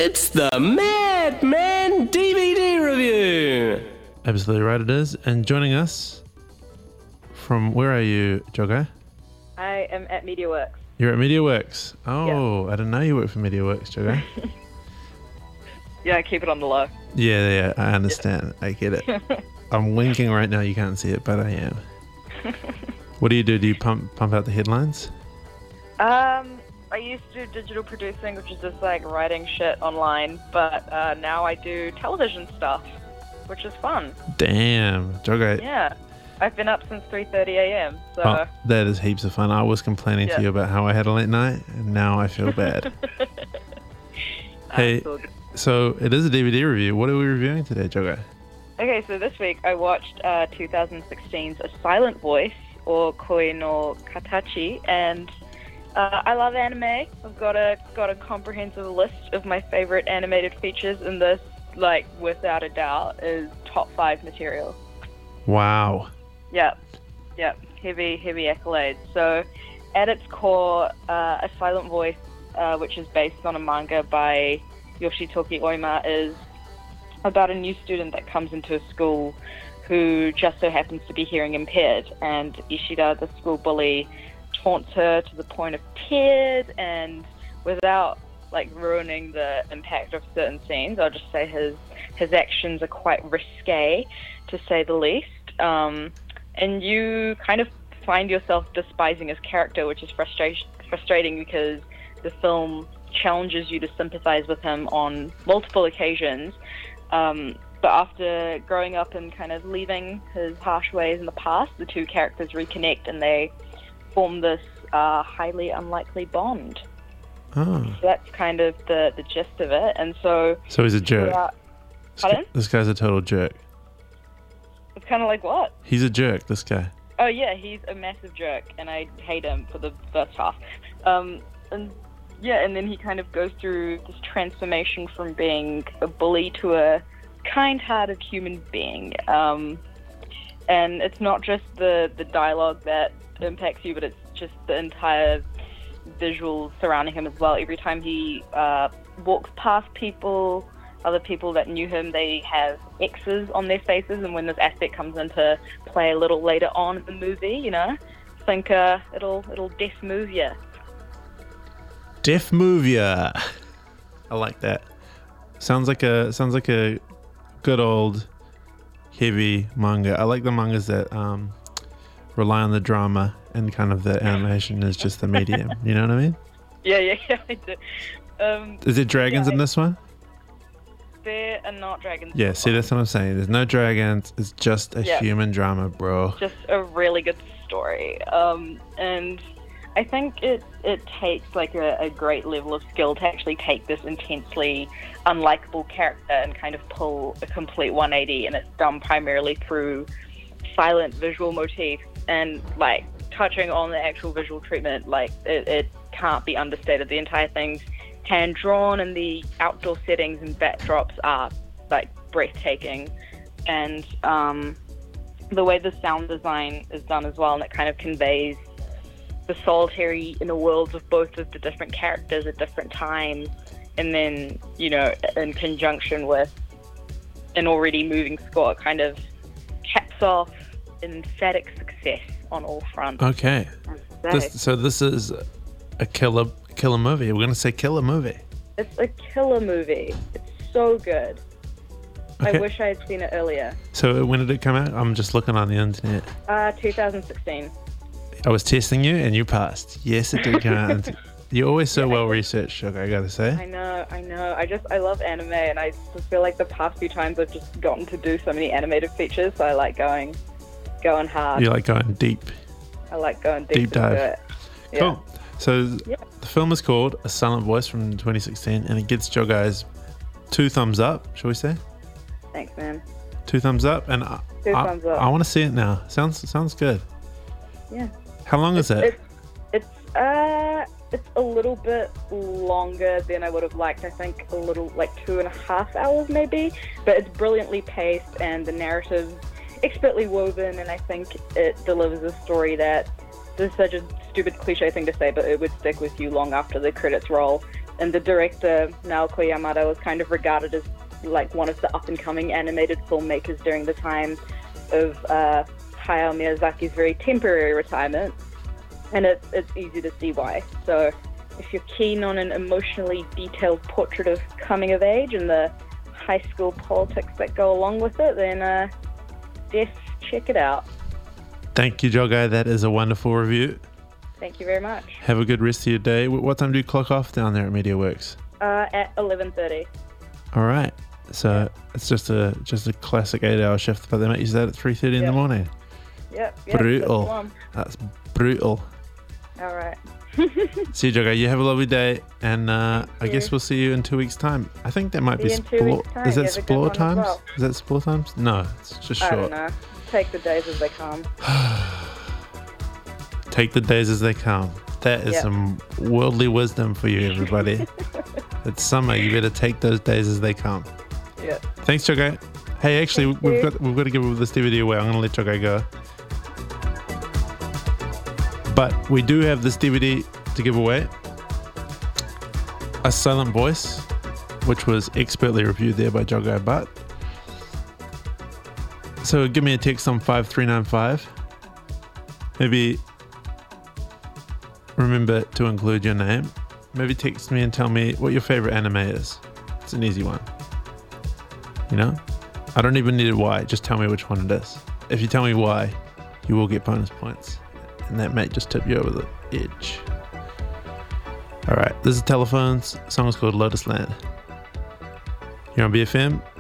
It's the Madman DVD review. Absolutely right it is. And joining us from, where are you, Jogo? I am at MediaWorks. You're at MediaWorks. Oh, yeah. I didn't know you worked for MediaWorks, Jogo. Yeah, keep it on the low. Yeah, I understand. I get it. I'm winking right now. You can't see it, but I am. What do? Do you pump out the headlines? I used to do digital producing, which is just like writing shit online, but now I do television stuff, which is fun. Damn, Jogo. Yeah. I've been up since 3:30 a.m. So that is heaps of fun. I was complaining to you about how I had a late night, and now I feel bad. Hey, so it is a DVD review. What are we reviewing today, Jogo? Okay, so this week I watched 2016's A Silent Voice, or Koi no Katachi, and I love anime. I've got a comprehensive list of my favorite animated features, and this, like, without a doubt, is top 5 material. Wow. Yep. Heavy accolades. So, at its core, A Silent Voice, which is based on a manga by Yoshitoki Oima, is about a new student that comes into a school who just so happens to be hearing impaired, and Ishida, the school bully, taunts her to the point of tears, and without like ruining the impact of certain scenes, I'll just say his actions are quite risque, to say the least. And you kind of find yourself despising his character, which is frustrating because the film challenges you to sympathize with him on multiple occasions. But after growing up and kind of leaving his harsh ways in the past, the two characters reconnect and they form this highly unlikely bond. Oh. So that's kind of the gist of it. And so he's a jerk. Pardon? This guy's a total jerk. It's kind of like what? He's a jerk, this guy. Oh yeah, he's a massive jerk, and I hate him for the first half. And then he kind of goes through this transformation from being a bully to a kind-hearted human being. And it's not just the dialogue that impacts you, but it's just the entire visual surrounding him as well. Every time he walks past people, other people that knew him, they have X's on their faces, and when this aspect comes into play a little later on in the movie, you know, think it'll deaf move you. Deaf move ya. I like that. Sounds like a good old heavy manga. I like the mangas that rely on the drama and kind of the animation is just the medium. You know what I mean? Yeah, I do. Is there dragons in this one? There are not dragons. Yeah, see, that's what I'm saying. There's no dragons. It's just a human drama, bro. Just a really good story. And I think it takes like a great level of skill to actually take this intensely unlikable character and kind of pull a complete 180, and it's done primarily through silent visual motifs and like touching on the actual visual treatment. Like it can't be understated. The entire thing's hand drawn, and the outdoor settings and backdrops are like breathtaking, and the way the sound design is done as well, and it kind of conveys the solitary inner worlds of both of the different characters at different times, and then, you know, in conjunction with an already moving score, it kind of caps off an emphatic success on all fronts. Okay, so this is a killer movie. We're gonna say killer movie. It's a killer movie. It's so good. Okay. I wish I had seen it earlier. So when did it come out? I'm just looking on the internet. 2016. I was testing you and you passed. Yes, it did come out. You're always so well researched, Sugar, I gotta say. I know. I love anime, and I just feel like the past few times I've just gotten to do so many animated features, so I like going hard. You like going deep. I like going deep dive. into it. Yeah. Cool. So the film is called A Silent Voice from 2016, and it gets Joe guys 2 thumbs up, shall we say? Thanks, man. 2 thumbs up, and thumbs up. I want to see it now. Sounds good. Yeah. How long is it? It's a little bit longer than I would have liked. I think a little, like 2.5 hours maybe, but it's brilliantly paced, and the narrative's expertly woven, and I think it delivers a story that, this is such a stupid cliche thing to say, but it would stick with you long after the credits roll. and the director Naoko Yamada was kind of regarded as like one of the up-and-coming animated filmmakers during the time of Hayao Miyazaki's very temporary retirement, and it's easy to see why. So if you're keen on an emotionally detailed portrait of coming of age and the high school politics that go along with it, then check it out. Thank you, Jogai. That is a wonderful review. Thank you very much. Have a good rest of your day. What time do you clock off down there at MediaWorks? At 11:30. All right. So it's just a classic 8-hour shift, but they make you start at 3:30 in the morning. Yep. Brutal. That's brutal. All right. See you, Jogai. You have a lovely day, and I guess we'll see you in 2 weeks' time. I think that might be Spore. Is that Spore times? Well. Is that Spore times? No, it's just short. I don't know. Take the days as they come. Take the days as they come. That is some worldly wisdom for you, everybody. It's summer. You better take those days as they come. Yeah. Thanks, Jogai. Hey, actually, we've got to give this DVD away. I'm going to let Jogai go. But we do have this DVD to give away. A Silent Voice, which was expertly reviewed there by Jogai Butt. So give me a text on 5395. Maybe remember to include your name. Maybe text me and tell me what your favorite anime is. It's an easy one. You know? I don't even need a why. Just tell me which one it is. If you tell me why, you will get bonus points. And that might just tip you over the edge. Alright, this is Telephones. The song is called Lotus Land. You're on BFM.